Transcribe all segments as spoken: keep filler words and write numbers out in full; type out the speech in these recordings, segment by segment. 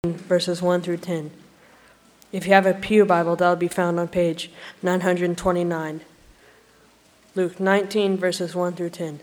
verses one through ten. If you have a Pew Bible, that'll be found on page nine hundred twenty-nine. Luke nineteen, verses one through ten.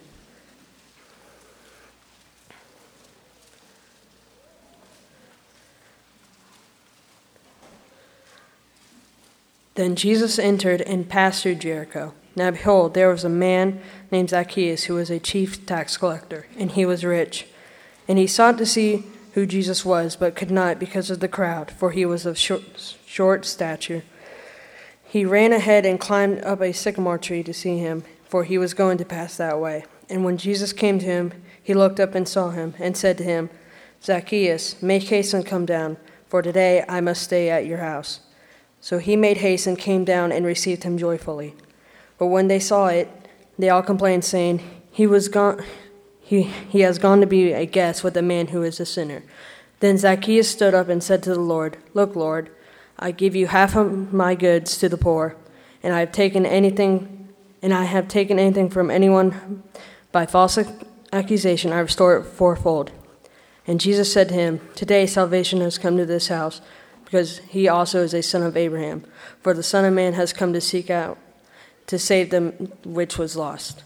Then Jesus entered and passed through Jericho. Now behold, there was a man named Zacchaeus, who was a chief tax collector, and he was rich. And he sought to see who Jesus was, but could not because of the crowd, for he was of short, short stature. He ran ahead and climbed up a sycamore tree to see him, for he was going to pass that way. And when Jesus came to him, he looked up and saw him, and said to him, Zacchaeus, make haste and come down, for today I must stay at your house. So he made haste and came down and received him joyfully. But when they saw it, they all complained, saying, He was gone. He, he has gone to be a guest with a man who is a sinner. Then Zacchaeus stood up and said to the Lord, Look, Lord, I give you half of my goods to the poor, and I have taken anything, and I have taken anything from anyone by false accusation, I restore it fourfold. And Jesus said to him, Today salvation has come to this house, because he also is a son of Abraham. For the Son of Man has come to seek out, to save them which was lost.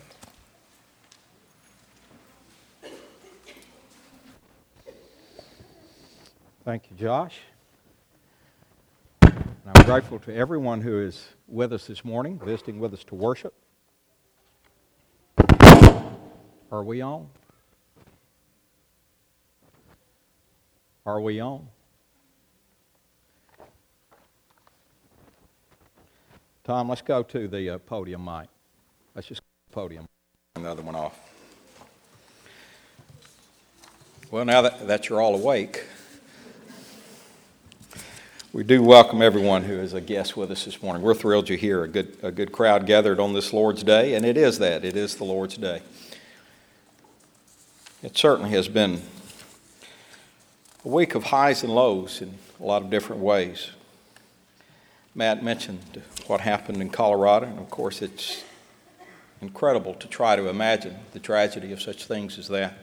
Thank you, Josh. And I'm grateful to everyone who is with us this morning, visiting with us to worship. Are we on? Are we on? Tom, let's go to the uh, podium mic. Let's just go to the podium. Turn the other one off. Well, now that, that you're all awake, we do welcome everyone who is a guest with us this morning. We're thrilled you're here. A good, a good crowd gathered on this Lord's Day, and it is that. It is the Lord's Day. It certainly has been a week of highs and lows in a lot of different ways. Matt mentioned what happened in Colorado, and of course it's incredible to try to imagine the tragedy of such things as that.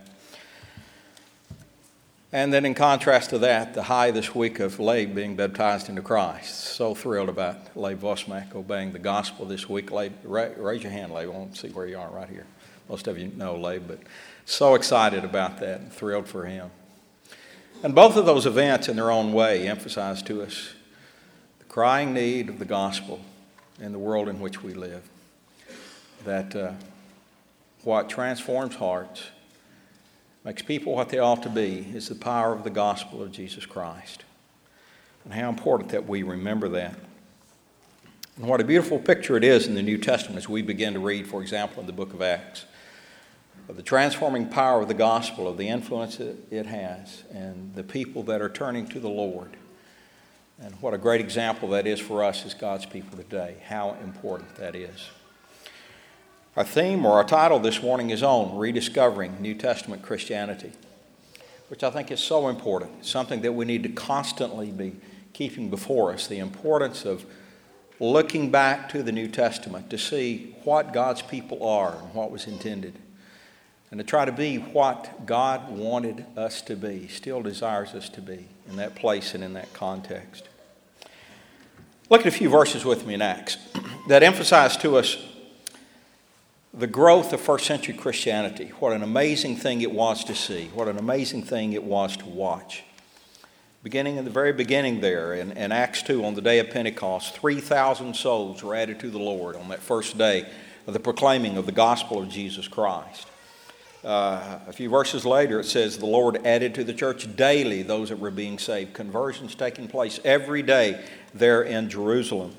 And then in contrast to that, the high this week of Labe being baptized into Christ. So thrilled about Labe Vosmack obeying the gospel this week. Labe, raise your hand, Labe. I want to see where you are right here. Most of you know Labe, but so excited about that and thrilled for him. And both of those events in their own way emphasize to us the crying need of the gospel in the world in which we live. That uh, what transforms hearts, makes people what they ought to be, is the power of the gospel of Jesus Christ. And how important that we remember that. And what a beautiful picture it is in the New Testament as we begin to read, for example, in the book of Acts, of the transforming power of the gospel, of the influence that it has, and the people that are turning to the Lord. And what a great example that is for us as God's people today, how important that is. Our theme or our title this morning is on Rediscovering New Testament Christianity, which I think is so important. It's something that we need to constantly be keeping before us, the importance of looking back to the New Testament to see what God's people are and what was intended, and to try to be what God wanted us to be, still desires us to be in that place and in that context. Look at a few verses with me in Acts that emphasize to us the growth of first century Christianity. What an amazing thing it was to see. What an amazing thing it was to watch. Beginning in the very beginning there in, in Acts two, on the day of Pentecost, three thousand souls were added to the Lord on that first day of the proclaiming of the gospel of Jesus Christ. Uh, a few verses later it says the Lord added to the church daily those that were being saved. Conversions taking place every day there in Jerusalem.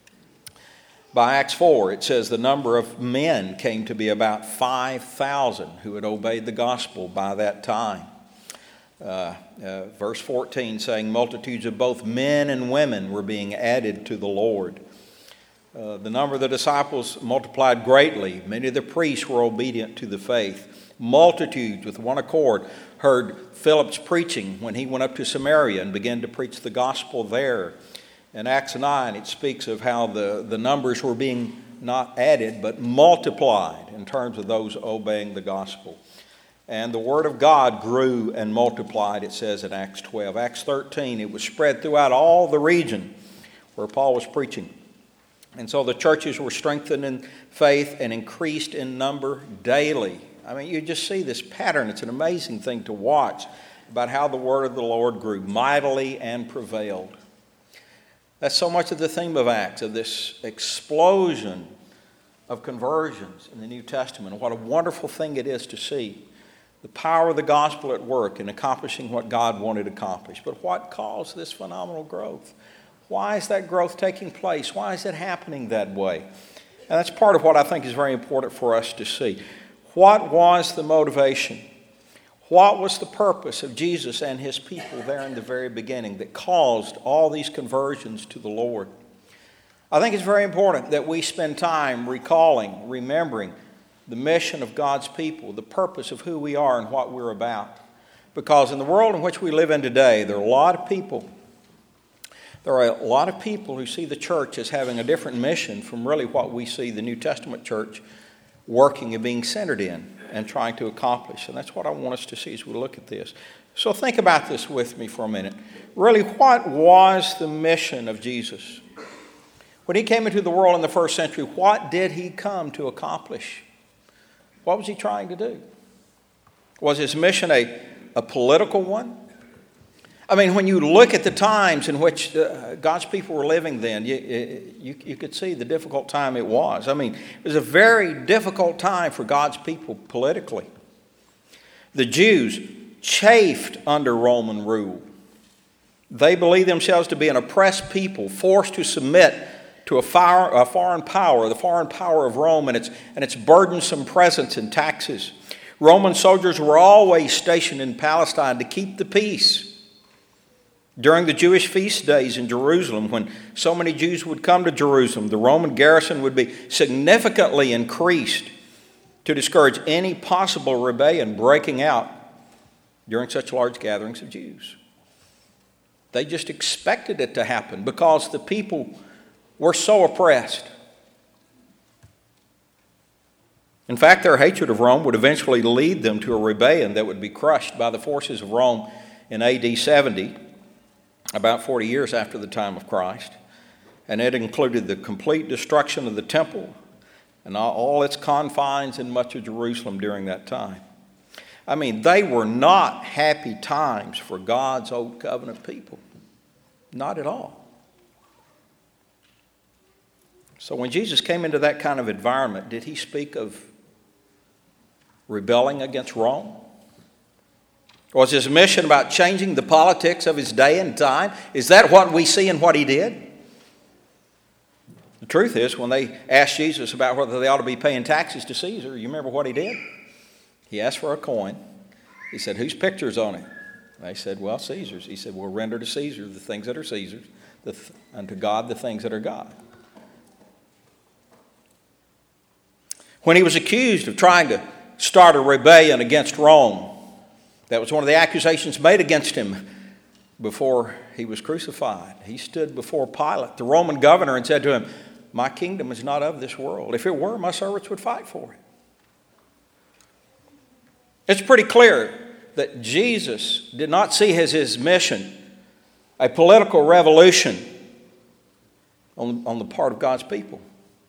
By Acts four, it says the number of men came to be about five thousand who had obeyed the gospel by that time. Uh, uh, verse fourteen saying multitudes of both men and women were being added to the Lord. Uh, the number of the disciples multiplied greatly. Many of the priests were obedient to the faith. Multitudes with one accord heard Philip's preaching when he went up to Samaria and began to preach the gospel there. In Acts nine, it speaks of how the, the numbers were being not added, but multiplied in terms of those obeying the gospel. And the word of God grew and multiplied, it says in Acts twelve. Acts thirteen, it was spread throughout all the region where Paul was preaching. And so the churches were strengthened in faith and increased in number daily. I mean, you just see this pattern. It's an amazing thing to watch about how the word of the Lord grew mightily and prevailed. That's so much of the theme of Acts, of this explosion of conversions in the New Testament. What a wonderful thing it is to see the power of the gospel at work in accomplishing what God wanted to accomplish. But what caused this phenomenal growth? Why is that growth taking place? Why is it happening that way? And that's part of what I think is very important for us to see. What was the motivation? What was the purpose of Jesus and his people there in the very beginning that caused all these conversions to the Lord? I think it's very important that we spend time recalling, remembering the mission of God's people, the purpose of who we are and what we're about. Because in the world in which we live in today, there are a lot of people, there are a lot of people who see the church as having a different mission from really what we see the New Testament church working and being centered in and trying to accomplish. And that's what I want us to see as we look at this. So think about this with me for a minute. Really, what was the mission of Jesus? When he came into the world in the first century, what did he come to accomplish? What was he trying to do? Was his mission a, a political one? I mean, when you look at the times in which uh, God's people were living then, you, you, you could see the difficult time it was. I mean, it was a very difficult time for God's people politically. The Jews chafed under Roman rule. They believed themselves to be an oppressed people, forced to submit to a, fire, a foreign power, the foreign power of Rome and its, and its burdensome presence and taxes. Roman soldiers were always stationed in Palestine to keep the peace. During the Jewish feast days in Jerusalem, when so many Jews would come to Jerusalem, the Roman garrison would be significantly increased to discourage any possible rebellion breaking out during such large gatherings of Jews. They just expected it to happen because the people were so oppressed. In fact, their hatred of Rome would eventually lead them to a rebellion that would be crushed by the forces of Rome in A D seventy, about forty years after the time of Christ. And it included the complete destruction of the temple and all its confines in much of Jerusalem during that time. I mean, they were not happy times for God's old covenant people. Not at all. So when Jesus came into that kind of environment, did he speak of rebelling against Rome? Was his mission about changing the politics of his day and time? Is that what we see in what he did? The truth is, when they asked Jesus about whether they ought to be paying taxes to Caesar, you remember what he did? He asked for a coin. He said, whose picture's on it? They said, well, Caesar's. He said, well, render to Caesar the things that are Caesar's, the th- and to God the things that are God. When he was accused of trying to start a rebellion against Rome, that was one of the accusations made against him before he was crucified. He stood before Pilate, the Roman governor, and said to him, my kingdom is not of this world. If it were, my servants would fight for it. It's pretty clear that Jesus did not see as his mission a political revolution on, on the part of God's people.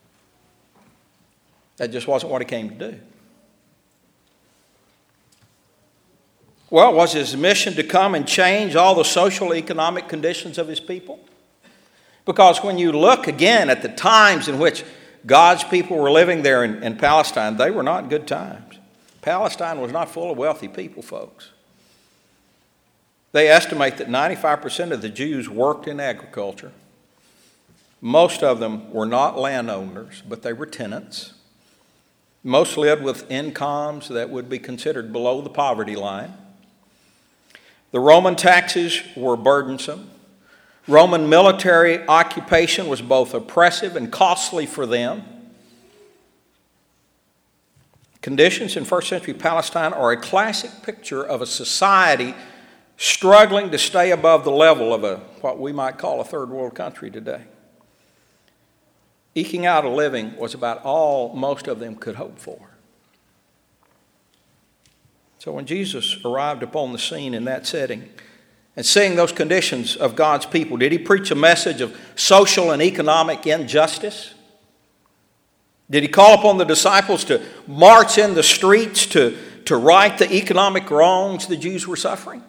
That just wasn't what he came to do. Well, was his mission to come and change all the social economic conditions of his people? Because when you look again at the times in which God's people were living there in, in Palestine, they were not good times. Palestine was not full of wealthy people, folks. They estimate that ninety-five percent of the Jews worked in agriculture. Most of them were not landowners, but they were tenants. Most lived with incomes that would be considered below the poverty line. The Roman taxes were burdensome. Roman military occupation was both oppressive and costly for them. Conditions in first century Palestine are a classic picture of a society struggling to stay above the level of a what we might call a third world country today. Eking out a living was about all most of them could hope for. So when Jesus arrived upon the scene in that setting and seeing those conditions of God's people, did he preach a message of social and economic injustice? Did he call upon the disciples to march in the streets to, to right the economic wrongs the Jews were suffering?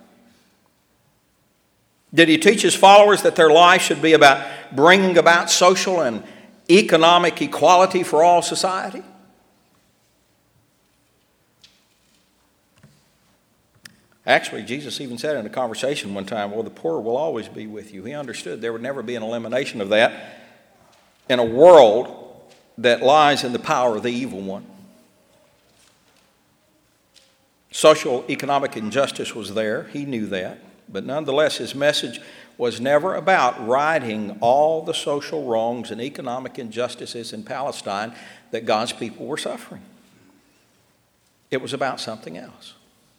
Did he teach his followers that their life should be about bringing about social and economic equality for all society? Actually, Jesus even said in a conversation one time, well, the poor will always be with you. He understood there would never be an elimination of that in a world that lies in the power of the evil one. Social economic injustice was there. He knew that. But nonetheless, his message was never about righting all the social wrongs and economic injustices in Palestine that God's people were suffering. It was about something else.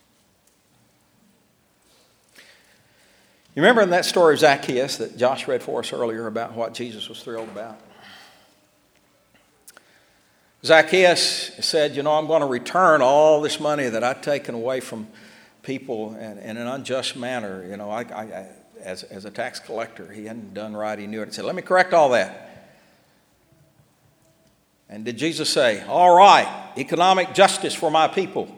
You remember in that story of Zacchaeus that Josh read for us earlier about what Jesus was thrilled about? Zacchaeus said, you know, I'm going to return all this money that I've taken away from people in, in an unjust manner. You know, I, I, I, as, as a tax collector, he hadn't done right, he knew it. He said, let me correct all that. And did Jesus say, all right, economic justice for my people?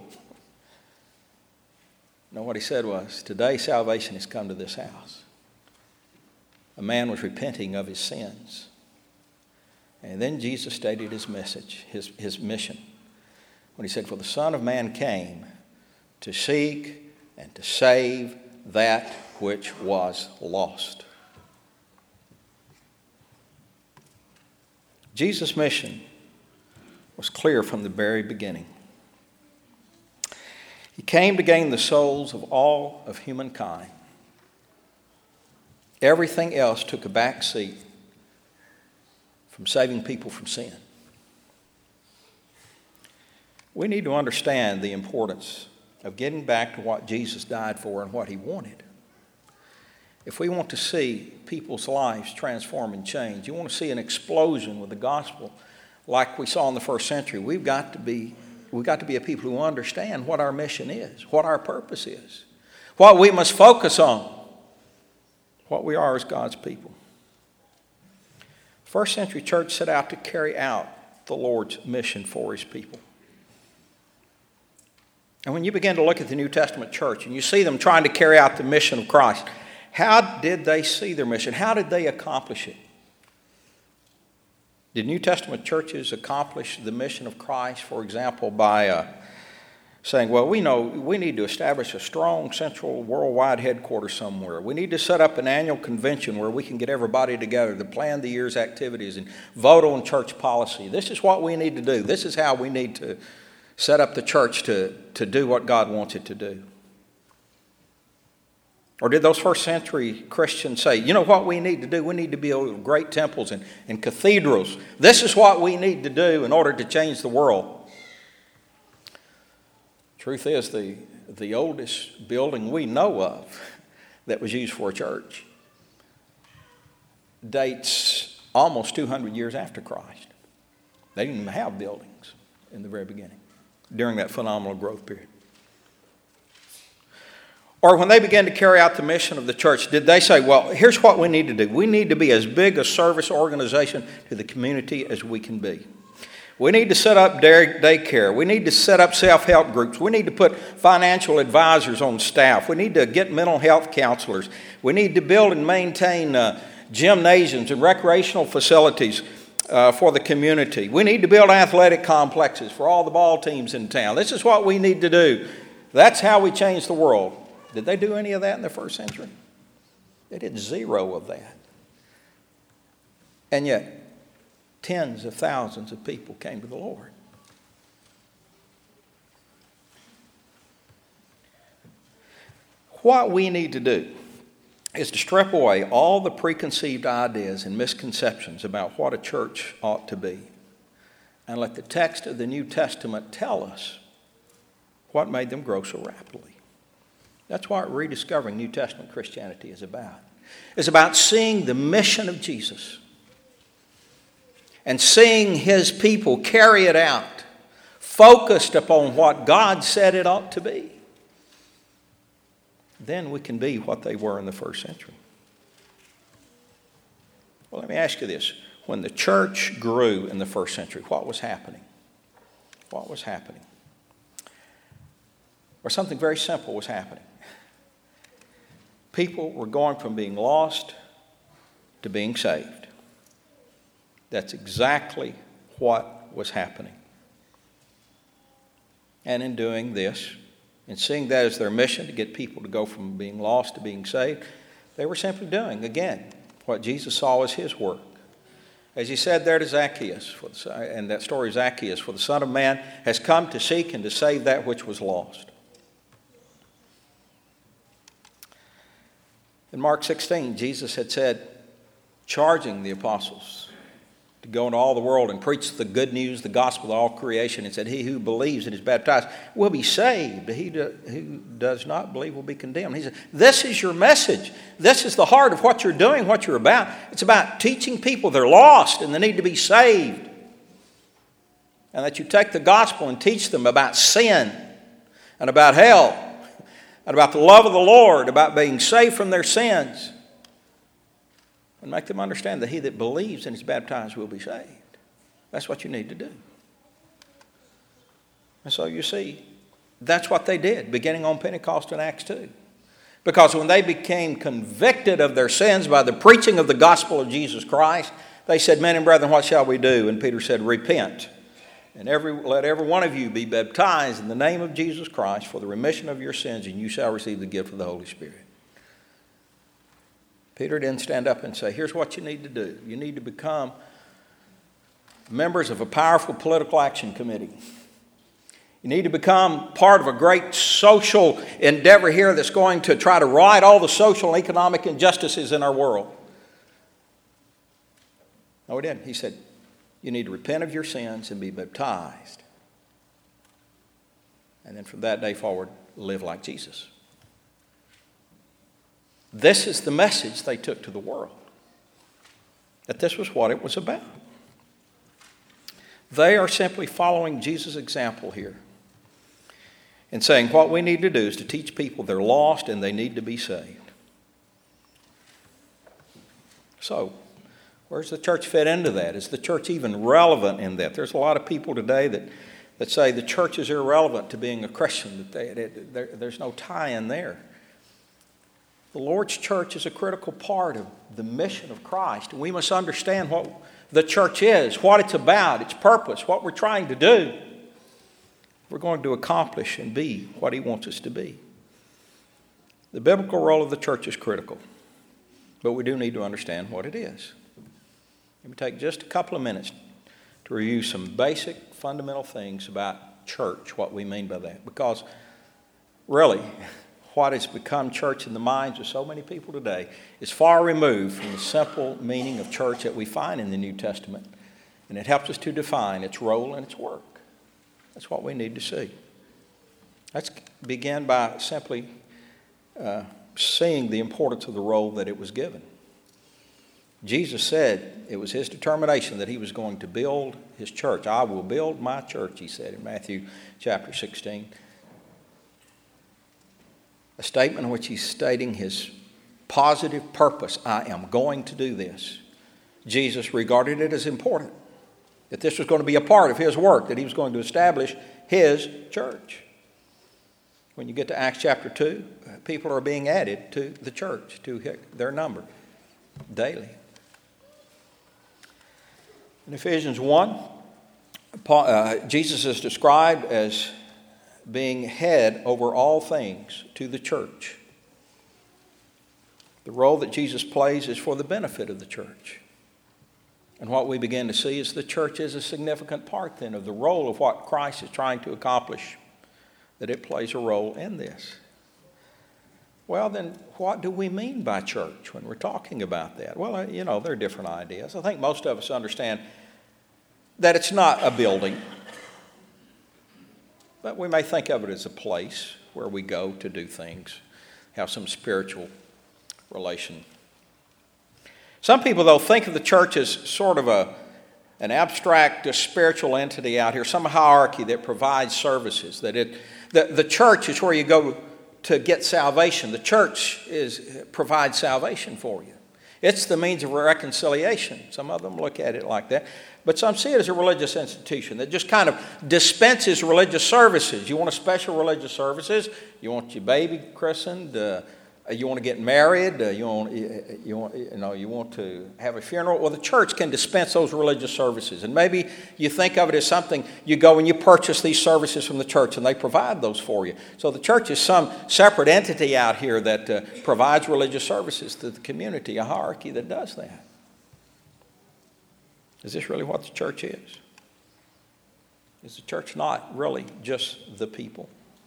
No, what he said was, today salvation has come to this house. A man was repenting of his sins. And then Jesus stated his message, his, his mission, when he said, for the Son of Man came to seek and to save that which was lost. Jesus' mission was clear from the very beginning. He came to gain the souls of all of humankind. Everything else took a back seat from saving people from sin. We need to understand the importance of getting back to what Jesus died for and what he wanted. If we want to see people's lives transform and change, you want to see an explosion with the gospel like we saw in the first century, we've got to be We've got to be a people who understand what our mission is, what our purpose is, what we must focus on, what we are as God's people. First century church set out to carry out the Lord's mission for his people. And when you begin to look at the New Testament church and you see them trying to carry out the mission of Christ, how did they see their mission? How did they accomplish it? Did New Testament churches accomplish the mission of Christ, for example, by uh, saying, well, we know we need to establish a strong central worldwide headquarters somewhere. We need to set up an annual convention where we can get everybody together to plan the year's activities and vote on church policy. This is what we need to do. This is how we need to set up the church to, to do what God wants it to do. Or did those first century Christians say, you know what we need to do? We need to build great temples and, and cathedrals. This is what we need to do in order to change the world. Truth is, the, the oldest building we know of that was used for a church dates almost two hundred years after Christ. They didn't even have buildings in the very beginning during that phenomenal growth period. Or when they began to carry out the mission of the church, did they say, well, here's what we need to do. We need to be as big a service organization to the community as we can be. We need to set up day daycare. We need to set up self-help groups. We need to put financial advisors on staff. We need to get mental health counselors. We need to build and maintain uh, gymnasiums and recreational facilities uh, for the community. We need to build athletic complexes for all the ball teams in town. This is what we need to do. That's how we change the world. Did they do any of that in the first century? They did zero of that. And yet, tens of thousands of people came to the Lord. What we need to do is to strip away all the preconceived ideas and misconceptions about what a church ought to be and let the text of the New Testament tell us what made them grow so rapidly. That's what rediscovering New Testament Christianity is about. It's about seeing the mission of Jesus and seeing his people carry it out, focused upon what God said it ought to be. then we can be what they were in the first century. Well, let me ask you this. When the church grew in the first century, what was happening? What was happening? Well, something very simple was happening. People were going from being lost to being saved. That's exactly what was happening. And in doing this, and seeing that as their mission to get people to go from being lost to being saved, they were simply doing, again, what Jesus saw as his work. As he said there to Zacchaeus, for the, and that story of Zacchaeus, for the Son of Man has come to seek and to save that which was lost. In Mark sixteen, Jesus had said, charging the apostles to go into all the world and preach the good news, the gospel to all creation, and said, he who believes and is baptized will be saved. He who does not believe will be condemned. He said, this is your message. This is the heart of what you're doing, what you're about. It's about teaching people they're lost and they need to be saved. And that you take the gospel and teach them about sin and about hell and about the love of the Lord, about being saved from their sins. And make them understand that he that believes and is baptized will be saved. That's what you need to do. And so you see, that's what they did, beginning on Pentecost in Acts two. Because when they became convicted of their sins by the preaching of the gospel of Jesus Christ, they said, men and brethren, what shall we do? And Peter said, repent. And every, let every one of you be baptized in the name of Jesus Christ for the remission of your sins, and you shall receive the gift of the Holy Spirit. Peter didn't stand up and say, here's what you need to do. You need to become members of a powerful political action committee. You need to become part of a great social endeavor here that's going to try to right all the social and economic injustices in our world. No, he didn't. He said, you need to repent of your sins and be baptized. And then from that day forward, live like Jesus. This is the message they took to the world. That this was what it was about. They are simply following Jesus' example here. And saying what we need to do is to teach people they're lost and they need to be saved. So, where's the church fit into that? Is the church even relevant in that? There's a lot of people today that, that say the church is irrelevant to being a Christian. That they, they, there, there's no tie in there. The Lord's church is a critical part of the mission of Christ. And we must understand what the church is, what it's about, its purpose, what we're trying to do. We're going to accomplish and be what he wants us to be. The biblical role of the church is critical, but we do need to understand what it is. Let me take just a couple of minutes to review some basic, fundamental things about church, what we mean by that. Because really, what has become church in the minds of so many people today is far removed from the simple meaning of church that we find in the New Testament. And it helps us to define its role and its work. That's what we need to see. Let's begin by simply uh, seeing the importance of the role that it was given. Jesus said it was his determination that he was going to build his church. I will build my church, he said in Matthew chapter sixteen. A statement in which he's stating his positive purpose. I am going to do this. Jesus regarded it as important, that this was going to be a part of his work, that he was going to establish his church. When you get to Acts chapter two, people are being added to the church, to their number, daily. In Ephesians one, Paul, uh, Jesus is described as being head over all things to the church. The role that Jesus plays is for the benefit of the church. And what we begin to see is the church is a significant part then of the role of what Christ is trying to accomplish, that it plays a role in this. Well, then what do we mean by church when we're talking about that? Well, you know, there are different ideas. I think most of us understand that it's not a building, but we may think of it as a place where we go to do things, have some spiritual relation. Some people, though, think of the church as sort of a, an abstract a spiritual entity out here, some hierarchy that provides services. That it, the, the church is where you go to get salvation. The church is provides salvation for you. It's the means of reconciliation. Some of them look at it like that. But some see it as a religious institution that just kind of dispenses religious services. You want a special religious services. You want your baby christened. Uh, you want to get married. Uh, you want you want you know you want to have a funeral. Well, the church can dispense those religious services, and maybe you think of it as something you go and you purchase these services from the church, and they provide those for you. So the church is some separate entity out here that uh, provides religious services to the community, a hierarchy that does that. Is this really what the church is? Is the church not really just the people?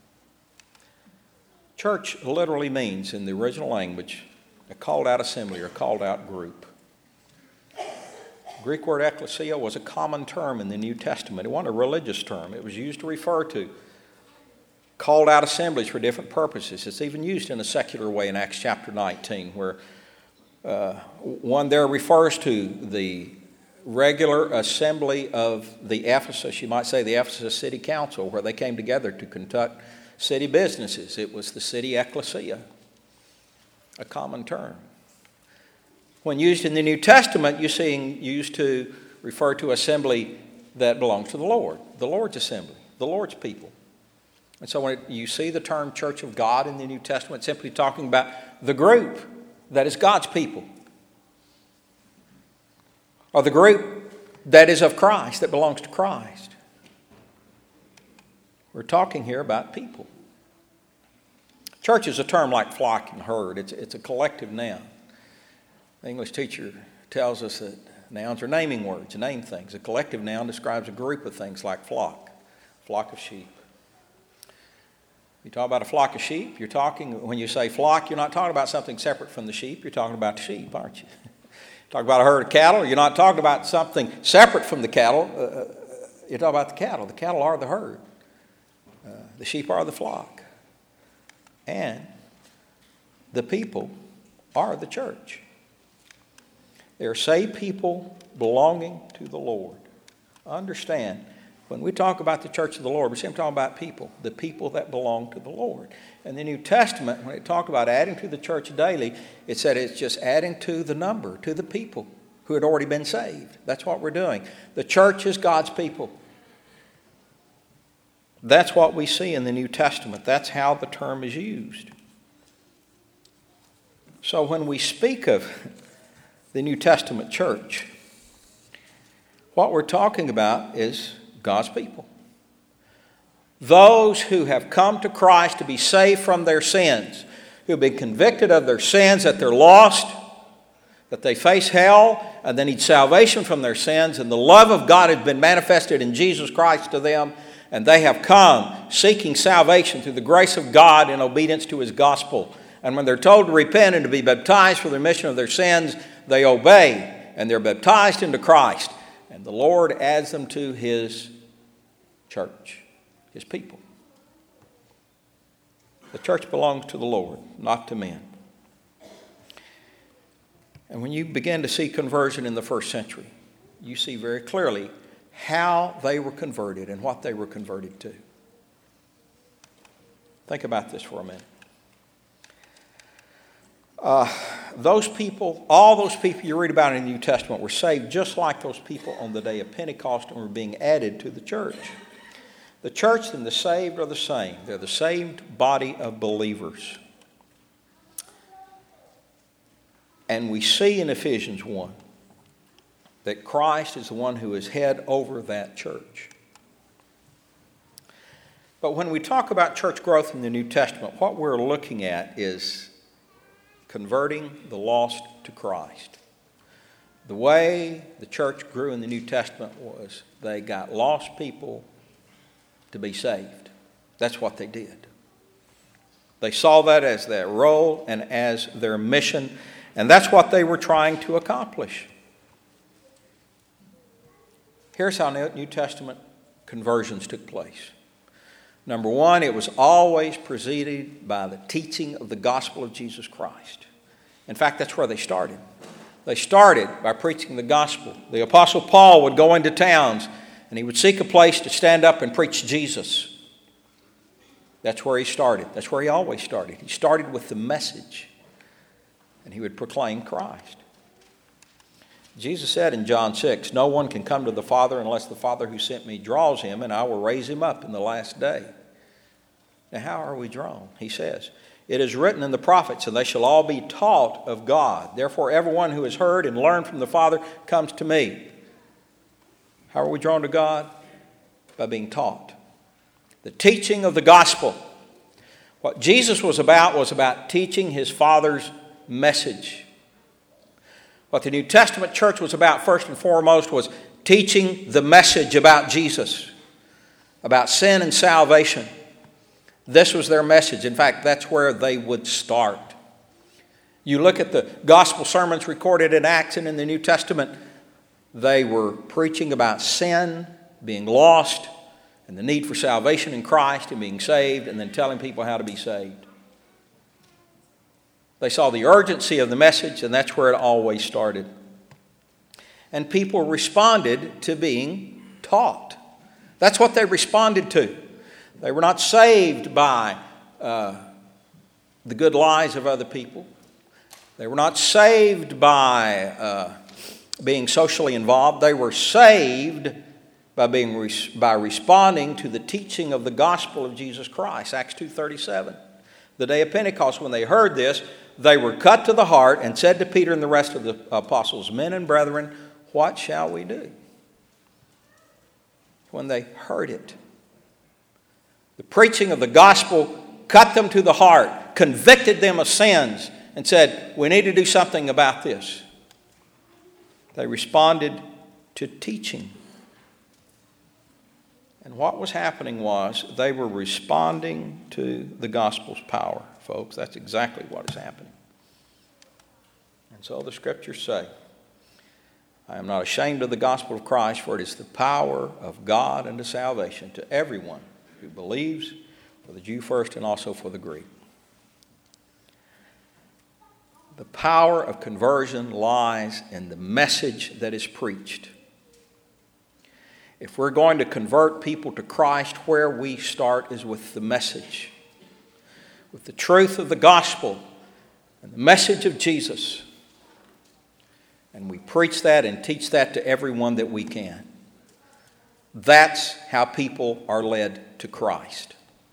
Church literally means, in the original language, a called out assembly or called out group. The Greek word ecclesia was a common term in the New Testament. It wasn't a religious term. It was used to refer to called out assemblies for different purposes. It's even used in a secular way in Acts chapter nineteen, where uh, one there refers to the regular assembly of the Ephesus, you might say the Ephesus City Council, where they came together to conduct city businesses. It was the city ecclesia, a common term. When used in the New Testament, you see used to refer to assembly that belongs to the Lord, the Lord's assembly, the Lord's people. And so when it, you see the term Church of God in the New Testament, it's simply talking about the group that is God's people, or the group that is of Christ, that belongs to Christ. We're talking here about people. Church is a term like flock and herd. It's, it's a collective noun. The English teacher tells us that nouns are naming words, to name things. A collective noun describes a group of things like flock, flock of sheep. You talk about a flock of sheep, you're talking, when you say flock, you're not talking about something separate from the sheep. You're talking about the sheep, aren't you? Talk about a herd of cattle, you're not talking about something separate from the cattle. Uh, you're talking about the cattle. The cattle are the herd. Uh, the sheep are the flock. And the people are the church. They are saved people belonging to the Lord. Understand, when we talk about the church of the Lord, we're simply talking about people, the people that belong to the Lord. In the New Testament, when it talked about adding to the church daily, it said it's just adding to the number, to the people who had already been saved. That's what we're doing. The church is God's people. That's what we see in the New Testament. That's how the term is used. So when we speak of the New Testament church, what we're talking about is God's people. Those who have come to Christ to be saved from their sins, who have been convicted of their sins, that they're lost, that they face hell, and they need salvation from their sins, and the love of God has been manifested in Jesus Christ to them, and they have come seeking salvation through the grace of God in obedience to His gospel. And when they're told to repent and to be baptized for the remission of their sins, they obey, and they're baptized into Christ, and the Lord adds them to His church, His people. The church belongs to the Lord, not to men. And when you begin to see conversion in the first century, you see very clearly how they were converted and what they were converted to. Think about this for a minute. Uh, those people, all those people you read about in the New Testament were saved just like those people on the day of Pentecost and were being added to the church. The church and the saved are the same. They're the saved body of believers. And we see in Ephesians one that Christ is the one who is head over that church. But when we talk about church growth in the New Testament, what we're looking at is converting the lost to Christ. The way the church grew in the New Testament was they got lost people to be saved. That's what they did. They saw that as their role and as their mission, and that's what they were trying to accomplish. Here's how New Testament conversions took place. Number one, it was always preceded by the teaching of the gospel of Jesus Christ. In fact, that's where they started. They started by preaching the gospel. The Apostle Paul would go into towns and he would seek a place to stand up and preach Jesus. That's where he started. That's where he always started. He started with the message, and he would proclaim Christ. Jesus said in John six, "No one can come to the Father unless the Father who sent me draws him, and I will raise him up in the last day." Now, how are we drawn? He says, "It is written in the prophets, and they shall all be taught of God. Therefore, everyone who has heard and learned from the Father comes to me." How are we drawn to God? By being taught. The teaching of the gospel. What Jesus was about was about teaching his Father's message. What the New Testament church was about first and foremost was teaching the message about Jesus, about sin and salvation. This was their message. In fact, that's where they would start. You look at the gospel sermons recorded in Acts and in the New Testament, they were preaching about sin, being lost, and the need for salvation in Christ and being saved, and then telling people how to be saved. They saw the urgency of the message, and that's where it always started. And people responded to being taught. That's what they responded to. They were not saved by uh, the good lies of other people. They were not saved by uh, being socially involved. They were saved by being res- by responding to the teaching of the gospel of Jesus Christ. Acts two thirty-seven. The day of Pentecost, when they heard this, they were cut to the heart and said to Peter and the rest of the apostles, "Men and brethren, what shall we do?" When they heard it, the preaching of the gospel cut them to the heart, convicted them of sins, and said, "We need to do something about this." They responded to teaching. And what was happening was they were responding to the gospel's power, folks. That's exactly what is happening. And so the scriptures say, "I am not ashamed of the gospel of Christ, for it is the power of God unto salvation to everyone who believes, for the Jew first and also for the Greek." The power of conversion lies in the message that is preached. If we're going to convert people to Christ, where we start is with the message, with the truth of the gospel and the message of Jesus. And we preach that and teach that to everyone that we can. That's how people are led to Christ.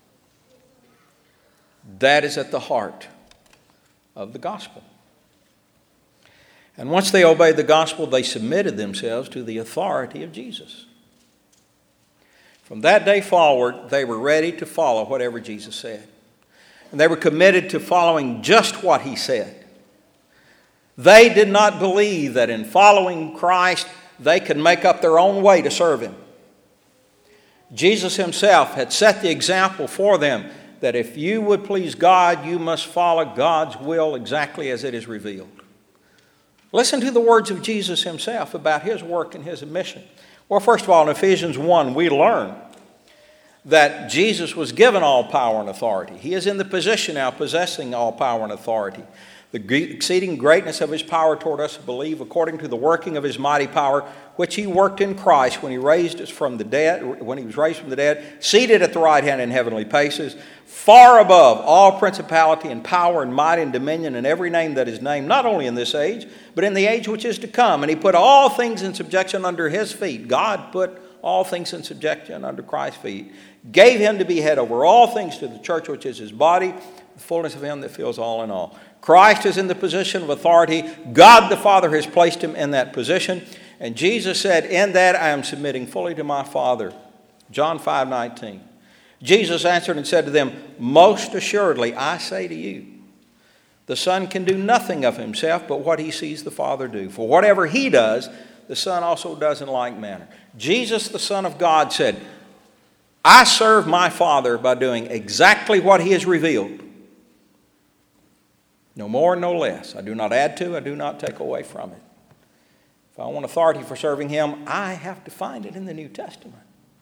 That is at the heart of the gospel. And once they obeyed the gospel, they submitted themselves to the authority of Jesus. From that day forward, they were ready to follow whatever Jesus said. And they were committed to following just what he said. They did not believe that in following Christ, they could make up their own way to serve him. Jesus himself had set the example for them that if you would please God, you must follow God's will exactly as it is revealed. Listen to the words of Jesus himself about his work and his mission. Well, first of all, in Ephesians one, we learn that Jesus was given all power and authority. He is in the position now possessing all power and authority. The exceeding greatness of his power toward us who believe, according to the working of his mighty power, which he worked in Christ when he raised us from the dead, when he was raised from the dead, seated at the right hand in heavenly places, far above all principality and power and might and dominion and every name that is named, not only in this age, but in the age which is to come. And he put all things in subjection under his feet. God put all things in subjection under Christ's feet. Gave him to be head over all things to the church, which is his body, the fullness of him that fills all in all. Christ is in the position of authority. God the Father has placed him in that position. And Jesus said, "In that I am submitting fully to my Father." John five nineteen. Jesus answered and said to them, "Most assuredly I say to you, the Son can do nothing of himself but what he sees the Father do. For whatever he does, the Son also does in like manner." Jesus, the Son of God, said, "I serve my Father by doing exactly what he has revealed. No more, no less. I do not add to, I do not take away from it. If I want authority for serving him, I have to find it in the New Testament."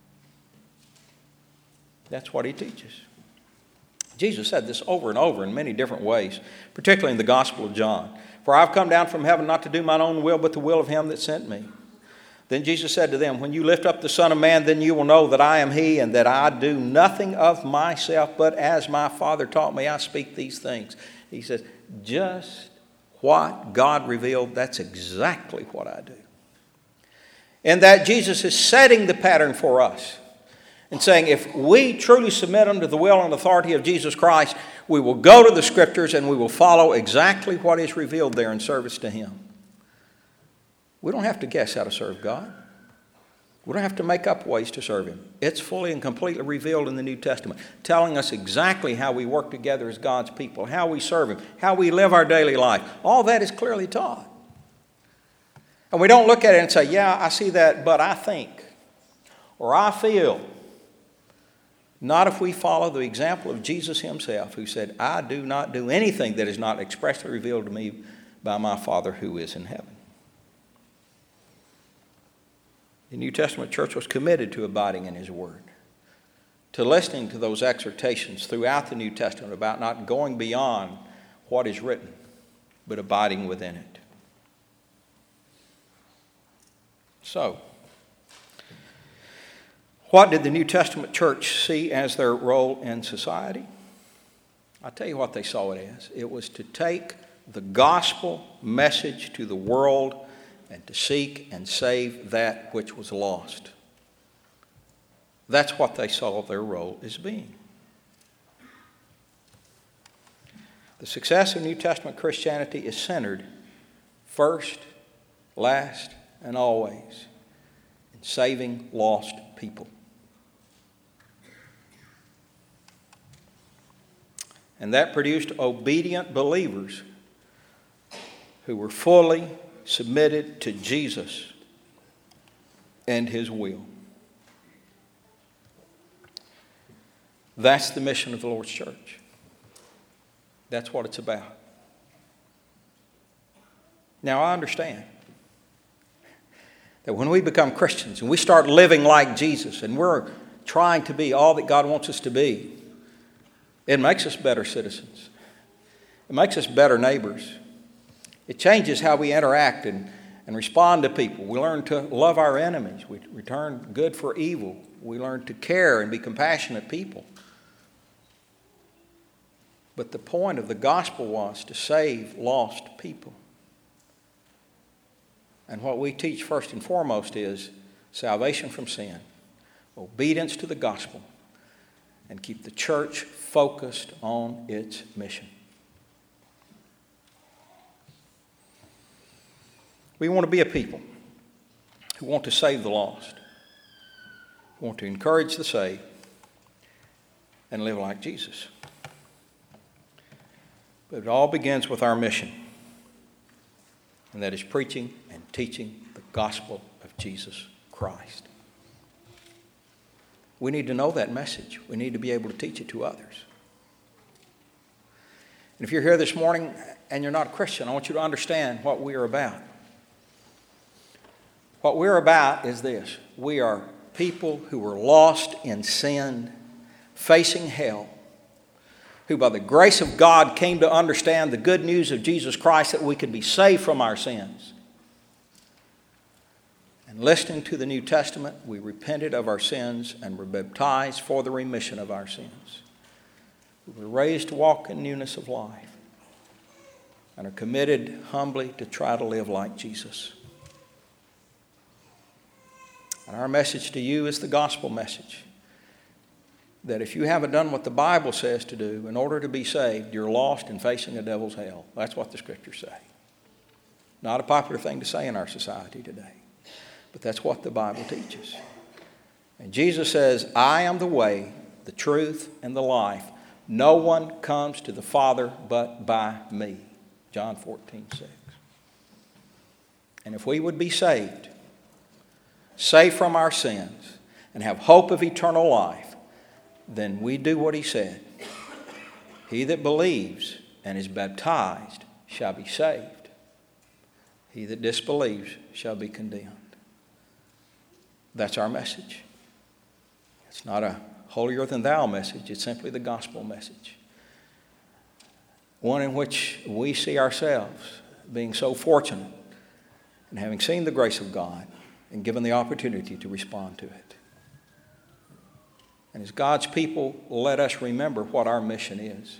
That's what he teaches. Jesus said this over and over in many different ways, particularly in the Gospel of John. "For I have come down from heaven not to do mine own will, but the will of him that sent me. Then Jesus said to them, when you lift up the Son of Man, then you will know that I am He, and that I do nothing of myself, but as my Father taught me, I speak these things. He says, just what God revealed, that's exactly what I do. And that Jesus is setting the pattern for us and saying, if we truly submit unto the will and authority of Jesus Christ, we will go to the Scriptures and we will follow exactly what is revealed there in service to Him. We don't have to guess how to serve God. We don't have to make up ways to serve Him. It's fully and completely revealed in the New Testament, telling us exactly how we work together as God's people, how we serve Him, how we live our daily life. All that is clearly taught. And we don't look at it and say, yeah, I see that, but I think, or I feel. Not if we follow the example of Jesus Himself, who said, I do not do anything that is not expressly revealed to me by my Father who is in heaven. The New Testament church was committed to abiding in His Word, to listening to those exhortations throughout the New Testament about not going beyond what is written, but abiding within it. So, what did the New Testament church see as their role in society? I'll tell you what they saw it as. It was to take the gospel message to the world and to seek and save that which was lost. That's what they saw their role as being. The success of New Testament Christianity is centered first, last, and always in saving lost people. And that produced obedient believers who were fully submitted to Jesus and His will. That's the mission of the Lord's church. That's what it's about. Now, I understand that when we become Christians and we start living like Jesus and we're trying to be all that God wants us to be, it makes us better citizens. It makes us better neighbors. It changes how we interact and, and respond to people. We learn to love our enemies. We return good for evil. We learn to care and be compassionate people. But the point of the gospel was to save lost people. And what we teach first and foremost is salvation from sin, obedience to the gospel, and keep the church focused on its mission. We want to be a people who want to save the lost, who want to encourage the saved, and live like Jesus. But it all begins with our mission, and that is preaching and teaching the gospel of Jesus Christ. We need to know that message. We need to be able to teach it to others. And if you're here this morning and you're not a Christian, I want you to understand what we are about. What we're about is this. We are people who were lost in sin, facing hell, who by the grace of God came to understand the good news of Jesus Christ, that we could be saved from our sins. And listening to the New Testament, we repented of our sins and were baptized for the remission of our sins. We were raised to walk in newness of life and are committed humbly to try to live like Jesus. And our message to you is the gospel message. That if you haven't done what the Bible says to do in order to be saved, you're lost and facing a devil's hell. That's what the Scriptures say. Not a popular thing to say in our society today, but that's what the Bible teaches. And Jesus says, I am the way, the truth, and the life. No one comes to the Father but by me. John fourteen six. And if we would be saved, saved from our sins, and have hope of eternal life, then we do what He said. He that believes and is baptized shall be saved. He that disbelieves shall be condemned. That's our message. It's not a holier than thou message. It's simply the gospel message. One in which we see ourselves being so fortunate and having seen the grace of God and given the opportunity to respond to it. And as God's people, let us remember what our mission is.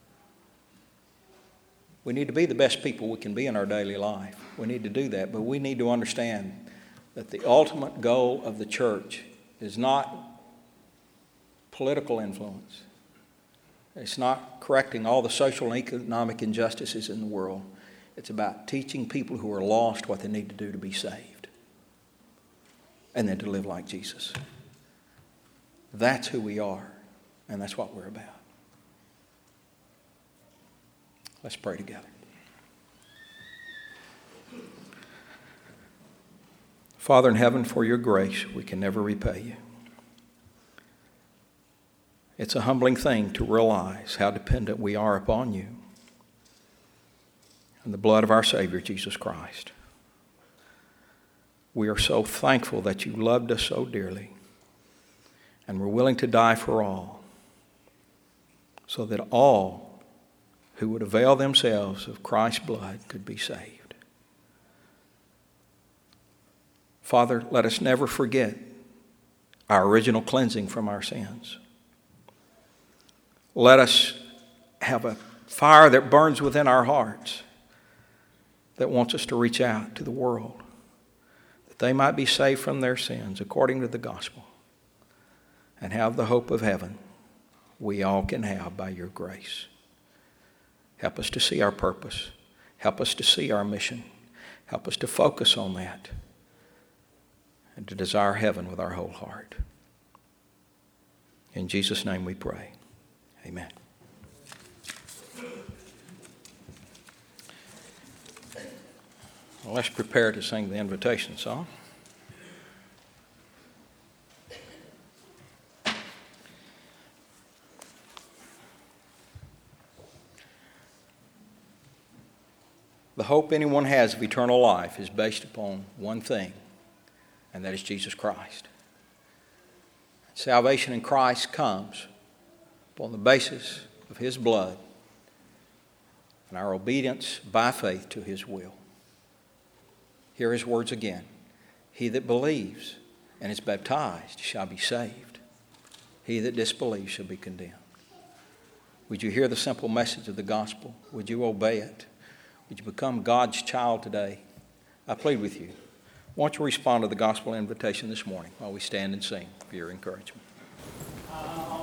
We need to be the best people we can be in our daily life. We need to do that, but we need to understand that the ultimate goal of the church is not political influence. It's not correcting all the social and economic injustices in the world. It's about teaching people who are lost what they need to do to be saved and then to live like Jesus. That's who we are, and that's what we're about. Let's pray together. Father in heaven, for your grace, we can never repay you. It's a humbling thing to realize how dependent we are upon you and the blood of our Savior, Jesus Christ. We are so thankful that you loved us so dearly and were willing to die for all, so that all who would avail themselves of Christ's blood could be saved. Father, let us never forget our original cleansing from our sins. Let us have a fire that burns within our hearts that wants us to reach out to the world, that they might be saved from their sins according to the gospel and have the hope of heaven we all can have by your grace. Help us to see our purpose. Help us to see our mission. Help us to focus on that and to desire heaven with our whole heart. In Jesus' name we pray. Amen. Well, let's prepare to sing the invitation song. The hope anyone has of eternal life is based upon one thing, and that is Jesus Christ. Salvation in Christ comes upon the basis of his blood and our obedience by faith to his will. Hear his words again. He that believes and is baptized shall be saved. He that disbelieves shall be condemned. Would you hear the simple message of the gospel? Would you obey it? Would you become God's child today? I plead with you. Won't you respond to the gospel invitation this morning while we stand and sing for your encouragement? Uh,